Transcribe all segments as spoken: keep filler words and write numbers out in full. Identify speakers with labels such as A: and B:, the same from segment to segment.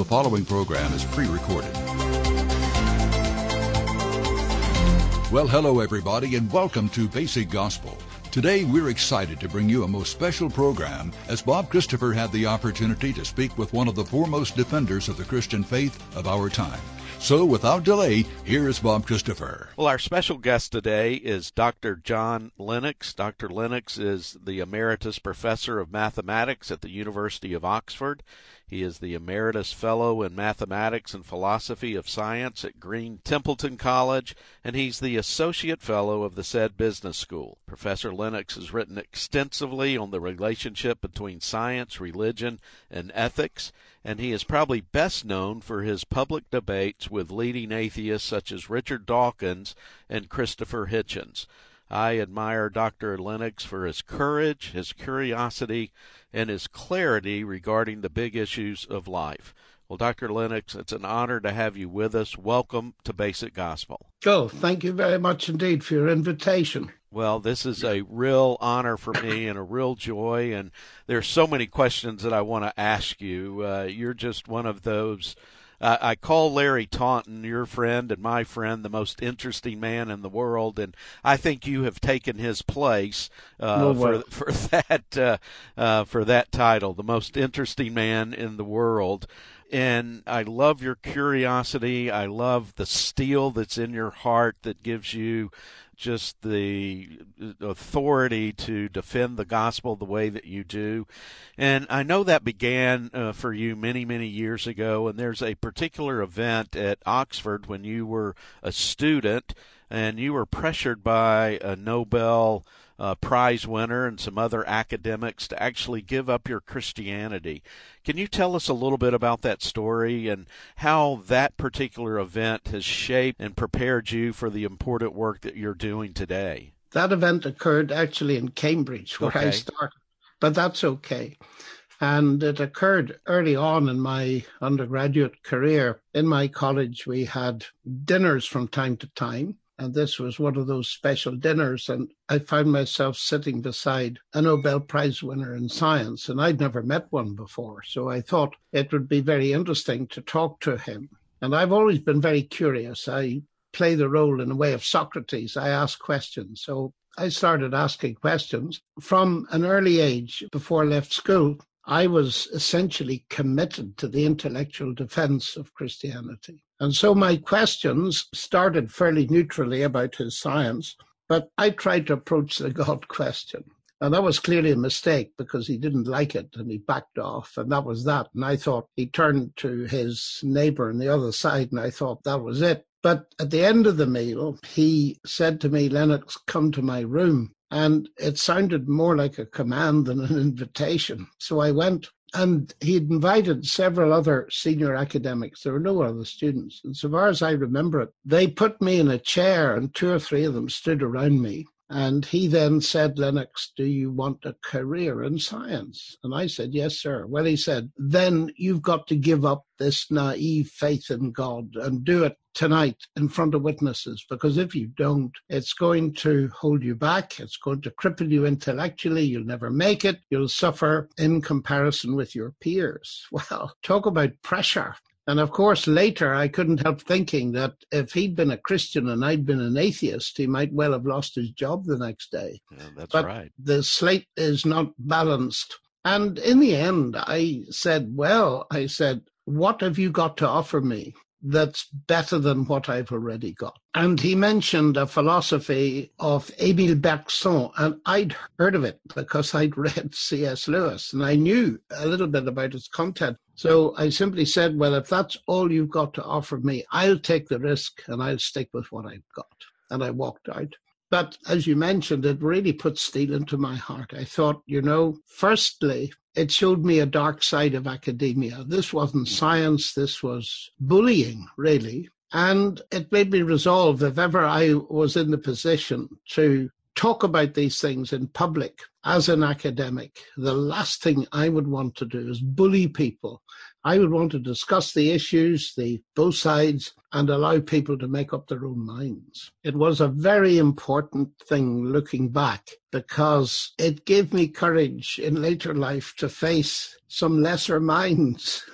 A: following program is pre-recorded. Well, hello everybody, and welcome to Basic Gospel. Today we're excited to bring you a most special program as Bob Christopher had the opportunity to speak with one of the foremost defenders of the Christian faith of our time. So without delay, here is Bob Christopher.
B: Well, our special guest today is Doctor John Lennox. Doctor Lennox is the Emeritus Professor of Mathematics at the University of Oxford. He is the Emeritus Fellow in Mathematics and Philosophy of Science at Green Templeton College, and he's the Associate Fellow of the said business school. Professor Lennox has written extensively on the relationship between science, religion, and ethics, and he is probably best known for his public debates with leading atheists such as Richard Dawkins and Christopher Hitchens. I admire Doctor Lennox for his courage, his curiosity, and his clarity regarding the big issues of life. Well, Doctor Lennox, it's an honor to have you with us. Welcome to Basic Gospel.
C: Oh, thank you very much indeed for your invitation.
B: Well, this is a real honor for me and a real joy, and there's so many questions that I want to ask you. Uh, you're just one of those. Uh, I call Larry Taunton, your friend and my friend, the most interesting man in the world, and I think you have taken his place uh,
C: no
B: for for that uh, uh, for that title, the most interesting man in the world. And I love your curiosity. I love the steel that's in your heart that gives you just the authority to defend the gospel the way that you do. And I know that began uh, for you many, many years ago, and there's a particular event at Oxford when you were a student and you were pressured by a Nobel uh, Prize winner and some other academics to actually give up your Christianity. Can you tell us a little bit about that story and how that particular event has shaped and prepared you for the important work that you're doing today?
C: That event occurred actually in Cambridge, where
B: okay.
C: I started, but that's okay. And it occurred early on in my undergraduate career. In my college, we had dinners from time to time. And this was one of those special dinners. And I found myself sitting beside a Nobel Prize winner in science. And I'd never met one before. So I thought it would be very interesting to talk to him. And I've always been very curious. I play the role in a way of Socrates. I ask questions. So I started asking questions. From an early age, before I left school, I was essentially committed to the intellectual defense of Christianity. And so my questions started fairly neutrally about his science, but I tried to approach the God question. And that was clearly a mistake because he didn't like it and he backed off, and that was that. And I thought he turned to his neighbor on the other side, and I thought that was it. But at the end of the meal, he said to me, "Lennox, come to my room." And it sounded more like a command than an invitation. So I went, and he'd invited several other senior academics. There were no other students. And so far as I remember it, they put me in a chair and two or three of them stood around me. And he then said, "Lennox, do you want a career in science?" And I said, "Yes, sir." Well, he said, "Then you've got to give up this naive faith in God and do it tonight in front of witnesses, because if you don't, it's going to hold you back. It's going to cripple you intellectually. You'll never make it. You'll suffer in comparison with your peers." Well, talk about pressure. And of course, later, I couldn't help thinking that if he'd been a Christian and I'd been an atheist, he might well have lost his job the next day.
B: Yeah, that's
C: but
B: right.
C: The slate is not balanced. And in the end, I said, well, I said, "What have you got to offer me that's better than what I've already got?" And he mentioned a philosophy of Émile Bergson, and I'd heard of it because I'd read C S Lewis, and I knew a little bit about its content. So I simply said, well, if that's all you've got to offer me, I'll take the risk and I'll stick with what I've got. And I walked out. But as you mentioned, it really put steel into my heart. I thought, you know, firstly, it showed me a dark side of academia. This wasn't science. This was bullying, really. And it made me resolve, if ever I was in the position to talk about these things in public as an academic, the last thing I would want to do is bully people. I would want to discuss the issues, the both sides, and allow people to make up their own minds. It was a very important thing looking back, because it gave me courage in later life to face some lesser minds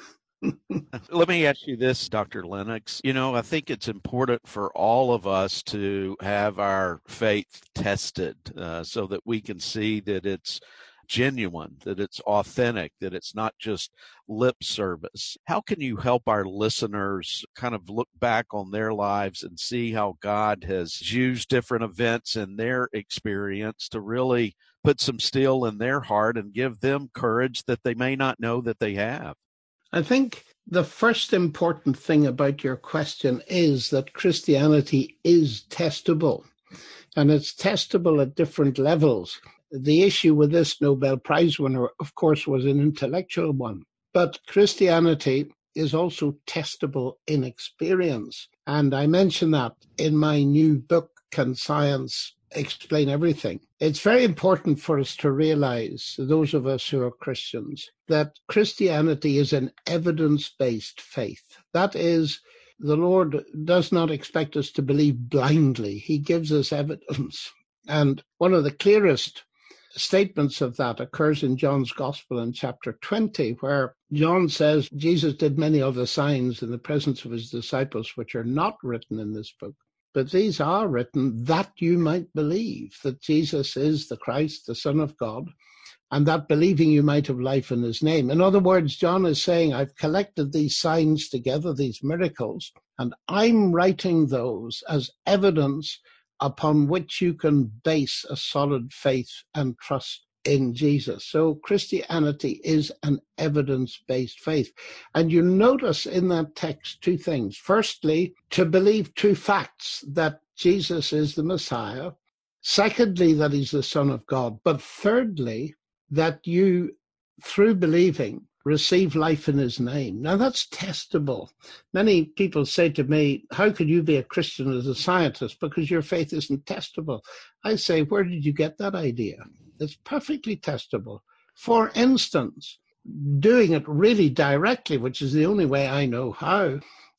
B: Let me ask you this, Doctor Lennox. You know, I think it's important for all of us to have our faith tested uh, so that we can see that it's genuine, that it's authentic, that it's not just lip service. How can you help our listeners kind of look back on their lives and see how God has used different events in their experience to really put some steel in their heart and give them courage that they may not know that they have?
C: I think the first important thing about your question is that Christianity is testable, and it's testable at different levels. The issue with this Nobel Prize winner, of course, was an intellectual one, but Christianity is also testable in experience. And I mention that in my new book, Can Science Explain Everything? It's very important for us to realize, those of us who are Christians, that Christianity is an evidence-based faith. That is, the Lord does not expect us to believe blindly. He gives us evidence. And one of the clearest statements of that occurs in John's Gospel in chapter twenty, where John says Jesus did many other signs in the presence of his disciples, which are not written in this book. But these are written that you might believe that Jesus is the Christ, the Son of God, and that believing you might have life in his name. In other words, John is saying, I've collected these signs together, these miracles, and I'm writing those as evidence upon which you can base a solid faith and trust in Jesus. So Christianity is an evidence-based faith. And you notice in that text two things. Firstly, to believe two facts, that Jesus is the Messiah. Secondly, that he's the Son of God. But thirdly, that you, through believing, receive life in his name. Now that's testable. Many people say to me, how could you be a Christian as a scientist because your faith isn't testable? I say, where did you get that idea? It's perfectly testable. For instance, doing it really directly, which is the only way I know how.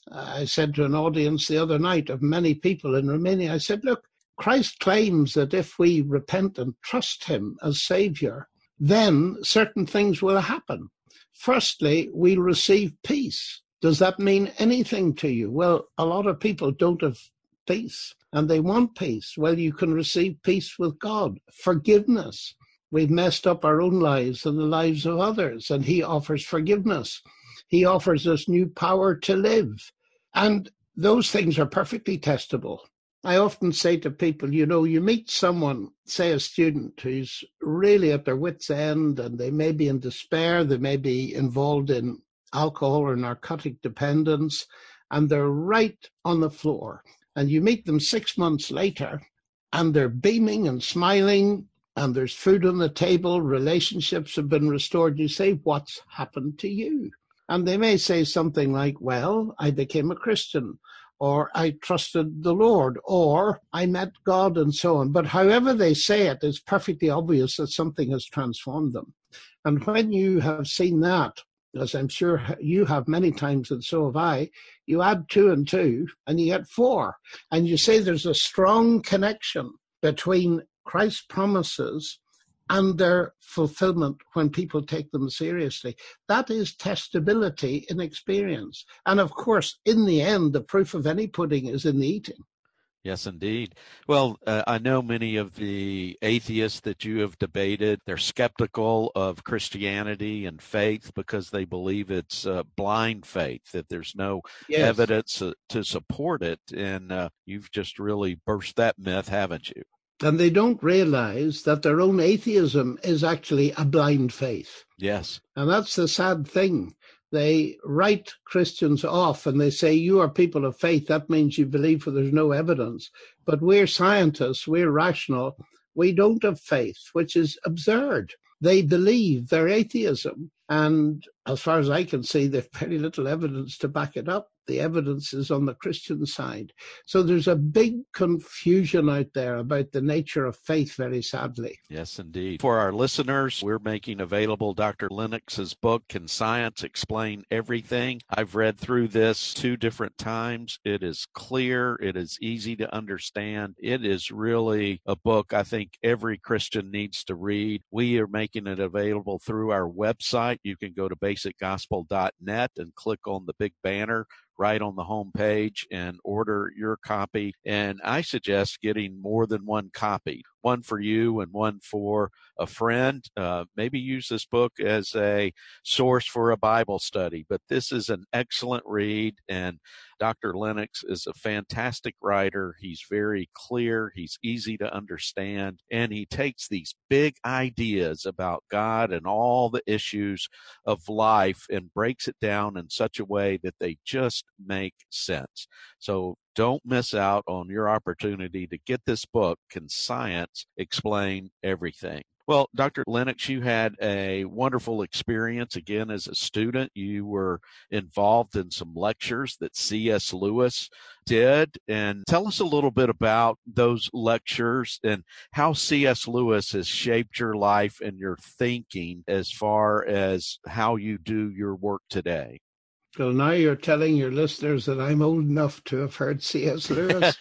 C: I said to an audience the other night of many people in Romania, I said, look, Christ claims that if we repent and trust him as Savior, then certain things will happen. Firstly, we'll receive peace. Does that mean anything to you? Well, a lot of people don't have peace, and they want peace. Well, you can receive peace with God. Forgiveness. We've messed up our own lives and the lives of others, and he offers forgiveness. He offers us new power to live. And those things are perfectly testable. I often say to people, you know, you meet someone, say a student, who's really at their wit's end, and they may be in despair, they may be involved in alcohol or narcotic dependence, and they're right on the floor. And you meet them six months later, and they're beaming and smiling, and there's food on the table, relationships have been restored. You say, what's happened to you? And they may say something like, well, I became a Christian, or I trusted the Lord, or I met God, and so on. But however they say it, it's perfectly obvious that something has transformed them. And when you have seen that, as I'm sure you have many times, and so have I, you add two and two, and you get four. And you say there's a strong connection between Christ's promises and their fulfillment when people take them seriously. That is testability in experience. And of course, in the end, the proof of any pudding is in the eating.
B: Yes, indeed. Well, uh, I know many of the atheists that you have debated, they're skeptical of Christianity and faith because they believe it's uh, blind faith, that there's no yes. evidence uh, to support it. And uh, you've just really burst that myth, haven't you?
C: And they don't realize that their own atheism is actually a blind faith.
B: Yes.
C: And that's the sad thing. They write Christians off and they say, you are people of faith. That means you believe, for there's no evidence. But we're scientists, we're rational. We don't have faith, which is absurd. They believe their atheism. And as far as I can see, there's very little evidence to back it up. The evidence is on the Christian side. So there's a big confusion out there about the nature of faith, very sadly.
B: Yes, indeed. For our listeners, we're making available Doctor Lennox's book, Can Science Explain Everything? I've read through this two different times. It is clear. It is easy to understand. It is really a book I think every Christian needs to read. We are making it available through our website. website. You can go to basic gospel dot net and click on the big banner right on the home page and order your copy. And I suggest getting more than one copy, one for you and one for a friend. Uh, maybe use this book as a source for a Bible study. But this is an excellent read, and Doctor Lennox is a fantastic writer. He's very clear. He's easy to understand. And he takes these big ideas about God and all the issues of life and breaks it down in such a way that they just make sense. So don't miss out on your opportunity to get this book, Can Science Explain Everything? Well, Doctor Lennox, you had a wonderful experience again as a student. You were involved in some lectures that C S Lewis did. And tell us a little bit about those lectures and how C S Lewis has shaped your life and your thinking as far as how you do your work today.
C: Well, now you're telling your listeners that I'm old enough to have heard C S Lewis.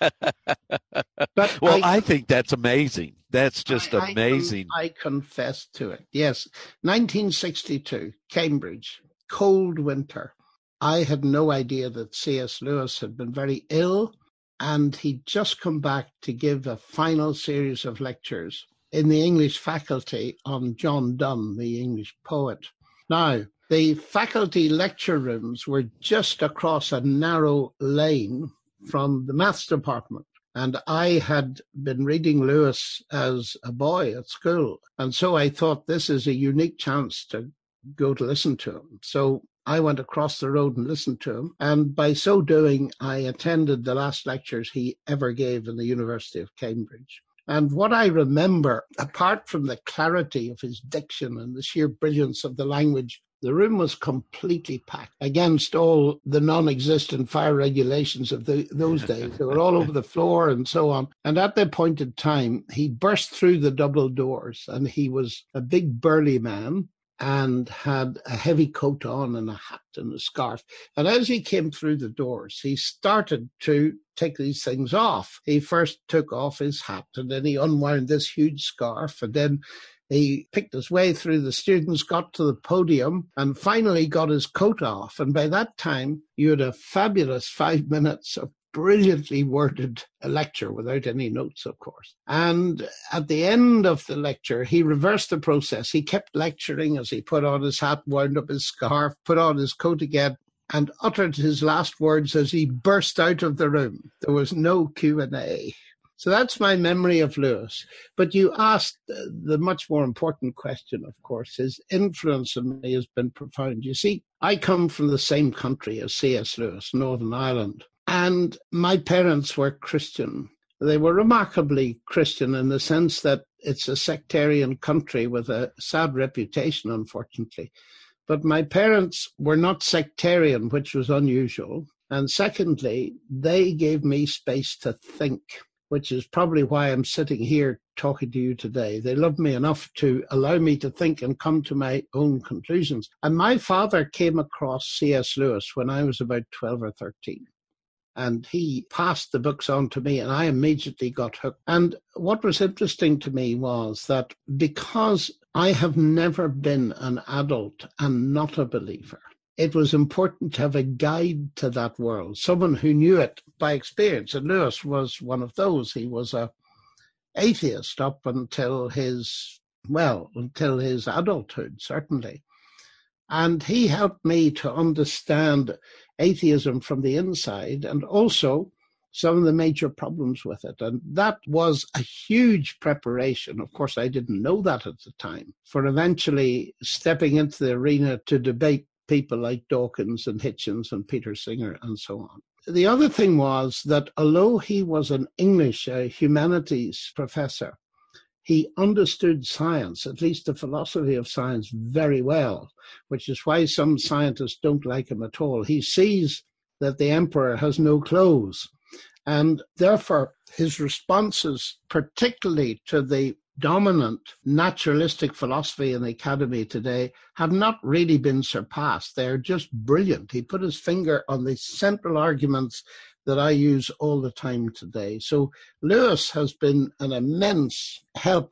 C: But
B: well, I,
C: I,
B: I think that's amazing. That's just
C: I,
B: amazing.
C: I, I confess to it. Yes, nineteen sixty-two, Cambridge, cold winter. I had no idea that C S Lewis had been very ill, and he'd just come back to give a final series of lectures in the English faculty on John Donne, the English poet. Now, the faculty lecture rooms were just across a narrow lane from the maths department. And I had been reading Lewis as a boy at school. And so I thought this is a unique chance to go to listen to him. So I went across the road and listened to him. And by so doing, I attended the last lectures he ever gave in the University of Cambridge. And what I remember, apart from the clarity of his diction and the sheer brilliance of the language, the room was completely packed against all the non-existent fire regulations of the, those days. They were all over the floor and so on. And at the appointed time, he burst through the double doors, and he was a big burly man and had a heavy coat on and a hat and a scarf. And as he came through the doors, he started to take these things off. He first took off his hat, and then he unwound this huge scarf, and then he picked his way through the students, got to the podium, and finally got his coat off. And by that time, you had a fabulous five minutes of brilliantly worded lecture without any notes, of course. And at the end of the lecture, he reversed the process. He kept lecturing as he put on his hat, wound up his scarf, put on his coat again, and uttered his last words as he burst out of the room. There was no Q and A. So that's my memory of Lewis. But you asked the much more important question, of course. His influence on me has been profound. You see, I come from the same country as C S Lewis, Northern Ireland, and my parents were Christian. They were remarkably Christian in the sense that it's a sectarian country with a sad reputation, unfortunately. But my parents were not sectarian, which was unusual. And secondly, they gave me space to think, which is probably why I'm sitting here talking to you today. They loved me enough to allow me to think and come to my own conclusions. And my father came across C S Lewis when I was about twelve or thirteen. And he passed the books on to me, and I immediately got hooked. And what was interesting to me was that because I have never been an adult and not a believer, it was important to have a guide to that world, someone who knew it by experience. And Lewis was one of those. He was a atheist up until his, well, until his adulthood, certainly. And he helped me to understand atheism from the inside and also some of the major problems with it. And that was a huge preparation. Of course, I didn't know that at the time, for eventually stepping into the arena to debate people like Dawkins and Hitchens and Peter Singer and so on. The other thing was that although he was an English uh, humanities professor, he understood science, at least the philosophy of science, very well, which is why some scientists don't like him at all. He sees that the emperor has no clothes, and therefore his responses, particularly to the dominant naturalistic philosophy in the academy today, have not really been surpassed. They're just brilliant. He put his finger on the central arguments that I use all the time today. So Lewis has been an immense help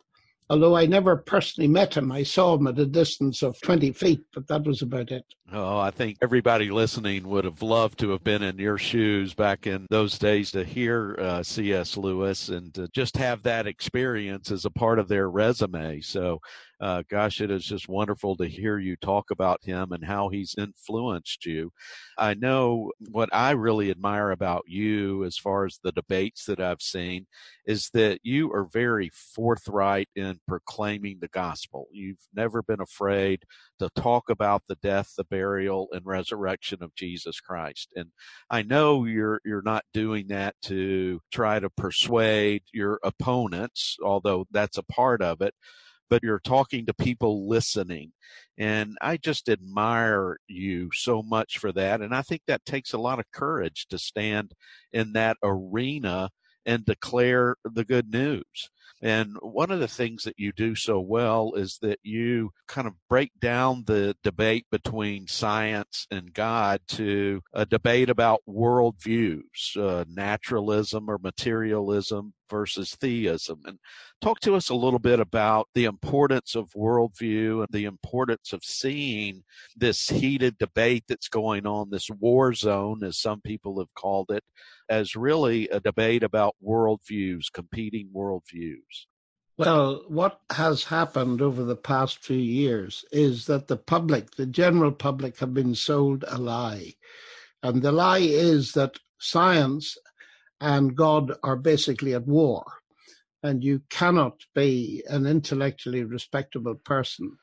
C: Although I never personally met him, I saw him at a distance of twenty feet, but that was about it.
B: Oh, I think everybody listening would have loved to have been in your shoes back in those days to hear uh, C S. Lewis and to just have that experience as a part of their resume. So, uh, gosh, it is just wonderful to hear you talk about him and how he's influenced you. I know what I really admire about you as far as the debates that I've seen is that you are very forthright in proclaiming the gospel. You've never been afraid to talk about the death, the burial, and resurrection of Jesus Christ. And I know you're you're not doing that to try to persuade your opponents, although that's a part of it, but you're talking to people listening. And I just admire you so much for that. And I think that takes a lot of courage to stand in that arena and declare the good news. And one of the things that you do so well is that you kind of break down the debate between science and God to a debate about worldviews, uh, naturalism or materialism versus theism. And talk to us a little bit about the importance of worldview and the importance of seeing this heated debate that's going on, this war zone, as some people have called it, as really a debate about worldviews, competing worldviews.
C: Well, what has happened over the past few years is that the public, the general public, have been sold a lie. And the lie is that science and God are basically at war. And you cannot be an intellectually respectable person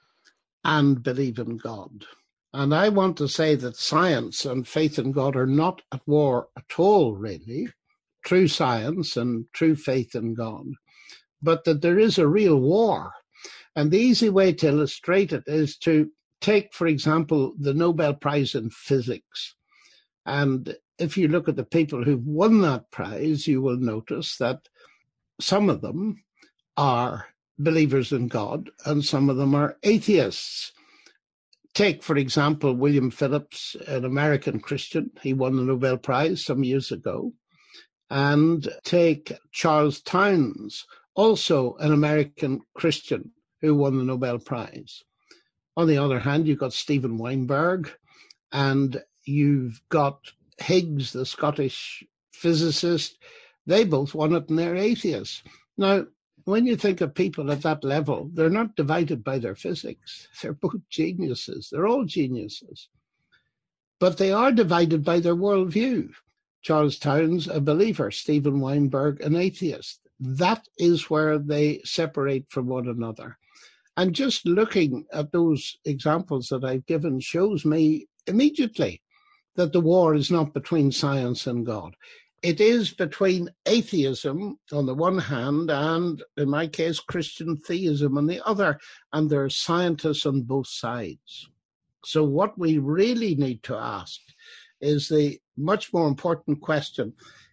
C: and believe in God. And I want to say that science and faith in God are not at war at all, really. True science and true faith in God. But that there is a real war. And the easy way to illustrate it is to take, for example, the Nobel Prize in Physics. And if you look at the people who've won that prize, you will notice that some of them are believers in God and some of them are atheists. Take, for example, William Phillips, an American Christian. He won the Nobel Prize some years ago. And take Charles Townes, also an American Christian who won the Nobel Prize. On the other hand, you've got Steven Weinberg, and you've got Higgs, the Scottish physicist. They both won it and they're atheists. Now, when you think of people at that level, they're not divided by their physics. They're both geniuses. They're all geniuses. But they are divided by their worldview. Charles Townes, a believer. Steven Weinberg, an atheist. That is where they separate from one another. And just looking at those examples that I've given shows me immediately that the war is not between science and God. It is between atheism on the one hand and, in my case, Christian theism on the other. And there are scientists on both sides. So what we really need to ask is the much more important question: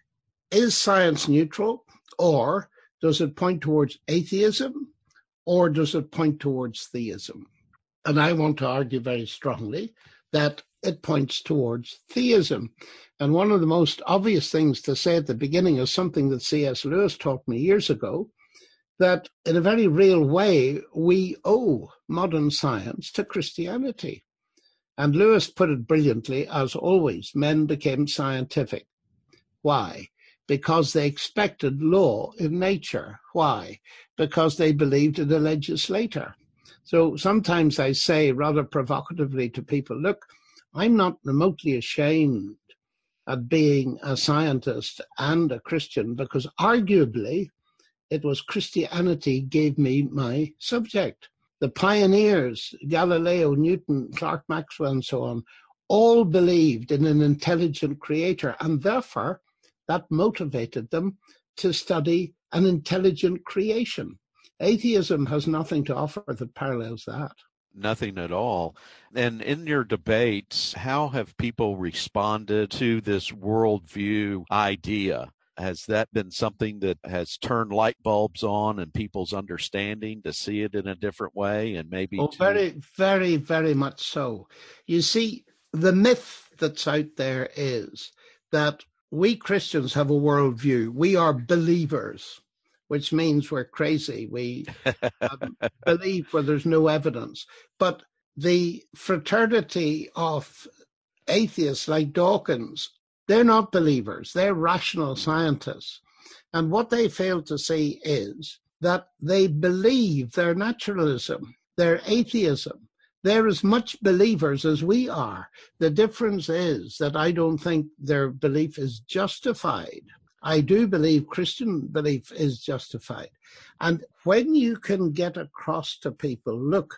C: is science neutral, or does it point towards atheism, or does it point towards theism? And I want to argue very strongly that it points towards theism. And one of the most obvious things to say at the beginning is something that C S. Lewis taught me years ago, that in a very real way, we owe modern science to Christianity. And Lewis put it brilliantly: as always, men became scientific. Why? Because they expected law in nature. Why? Because they believed in a legislator. So sometimes I say rather provocatively to people, look, I'm not remotely ashamed at being a scientist and a Christian, because arguably it was Christianity gave me my subject. The pioneers, Galileo, Newton, Clerk Maxwell, and so on, all believed in an intelligent creator, and therefore that motivated them to study an intelligent creation. Atheism has nothing to offer that parallels that.
B: Nothing at all. And in your debates, how have people responded to this worldview idea? Has that been something that has turned light bulbs on in people's understanding to see it in a different way? And maybe
C: oh,
B: to...
C: very, very, very much so. You see, the myth that's out there is that we Christians have a worldview. We are believers. which means we're crazy. We um, believe where there's no evidence. But the fraternity of atheists like Dawkins, they're not believers. They're rational scientists. And what they fail to see is that they believe their naturalism, their atheism. They're as much believers as we are. The difference is that I don't think their belief is justified. I do believe Christian belief is justified. And when you can get across to people, look,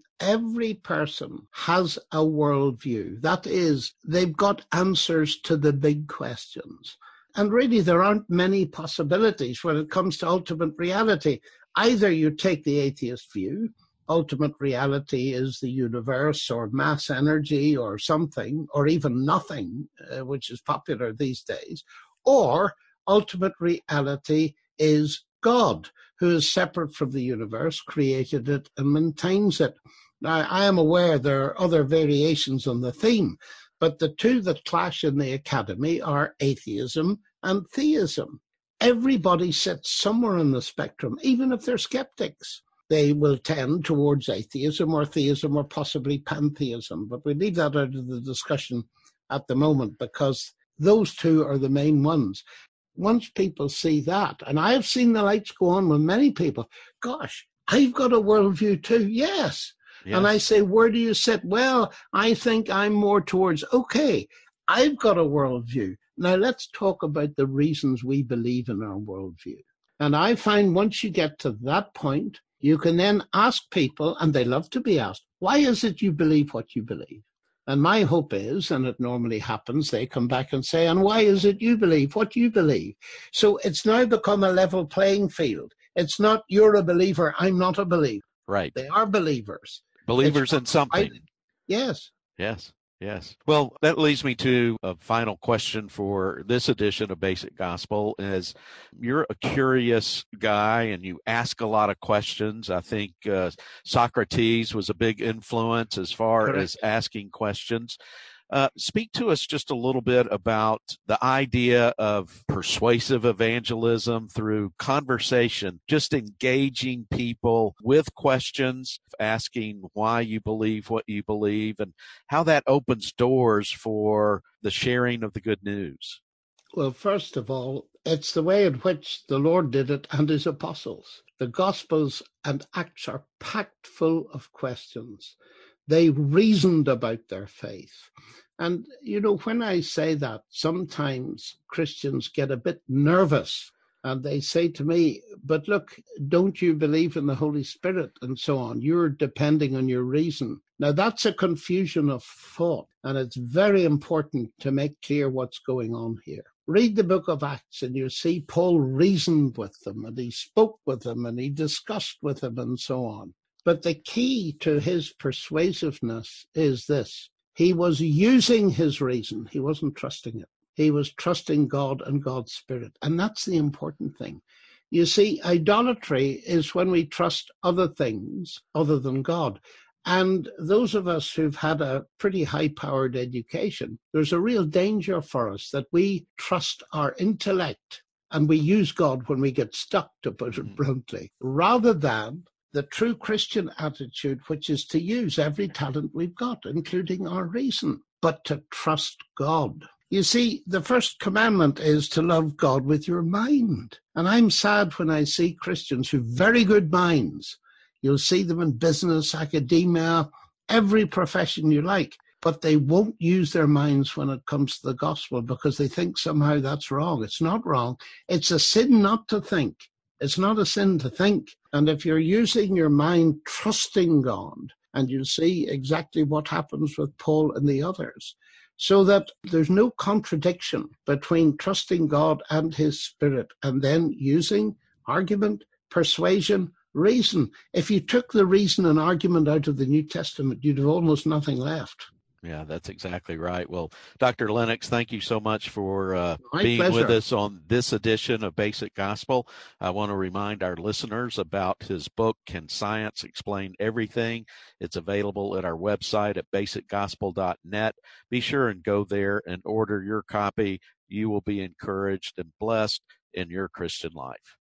C: every person has a worldview. That is, they've got answers to the big questions. And really, there aren't many possibilities when it comes to ultimate reality. Either you take the atheist view, ultimate reality is the universe or mass energy or something, or even nothing, uh, which is popular these days, or ultimate reality is God, who is separate from the universe, created it and maintains it. Now, I am aware there are other variations on the theme, but the two that clash in the academy are atheism and theism. Everybody sits somewhere on the spectrum, even if they're skeptics. They will tend towards atheism or theism or possibly pantheism, but we leave that out of the discussion at the moment because those two are the main ones. Once people see that, and I have seen the lights go on with many people, gosh, I've got a worldview too, yes. Yes. And I say, where do you sit? Well, I think I'm more towards, okay, I've got a worldview. Now let's talk about the reasons we believe in our worldview. And I find once you get to that point, you can then ask people, and they love to be asked, why is it you believe what you believe? And my hope is, and it normally happens, they come back and say, and why is it you believe what you believe? So it's now become a level playing field. It's not you're a believer, I'm not a believer.
B: Right.
C: They are believers.
B: Believers in something.
C: I, yes.
B: Yes. Yes. Well, that leads me to a final question for this edition of Basic Gospel is you're a curious guy and you ask a lot of questions. I think uh, Socrates was a big influence as far Correct. As asking questions. Uh, speak to us just a little bit about the idea of persuasive evangelism through conversation, just engaging people with questions, asking why you believe what you believe, and how that opens doors for the sharing of the good news.
C: Well, first of all, it's the way in which the Lord did it and his apostles. The Gospels and Acts are packed full of questions. They reasoned about their faith. And, you know, when I say that, sometimes Christians get a bit nervous and they say to me, but look, don't you believe in the Holy Spirit and so on? You're depending on your reason. Now, that's a confusion of thought, and it's very important to make clear what's going on here. Read the book of Acts and you see Paul reasoned with them and he spoke with them and he discussed with them and so on. But the key to his persuasiveness is this. He was using his reason. He wasn't trusting it. He was trusting God and God's Spirit. And that's the important thing. You see, idolatry is when we trust other things other than God. And those of us who've had a pretty high-powered education, there's a real danger for us that we trust our intellect and we use God when we get stuck, to put it bluntly, rather than the true Christian attitude, which is to use every talent we've got, including our reason, but to trust God. You see, the first commandment is to love God with your mind. And I'm sad when I see Christians who've very good minds. You'll see them in business, academia, every profession you like, but they won't use their minds when it comes to the gospel because they think somehow that's wrong. It's not wrong. It's a sin not to think. It's not a sin to think. And if you're using your mind, trusting God, and you see exactly what happens with Paul and the others, so that there's no contradiction between trusting God and his Spirit and then using argument, persuasion, reason. If you took the reason and argument out of the New Testament, you'd have almost nothing left.
B: Yeah, that's exactly right. Well, Doctor Lennox, thank you so much for uh, being
C: pleasure.
B: with us on this edition of Basic Gospel. I want to remind our listeners about his book, Can Science Explain Everything? It's available at our website at basic gospel dot net. Be sure and go there and order your copy. You will be encouraged and blessed in your Christian life.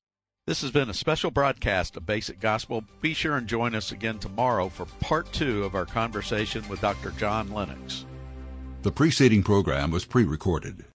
B: This has been a special broadcast of Basic Gospel. Be sure and join us again tomorrow for part two of our conversation with Doctor John Lennox.
A: The preceding program was pre-recorded.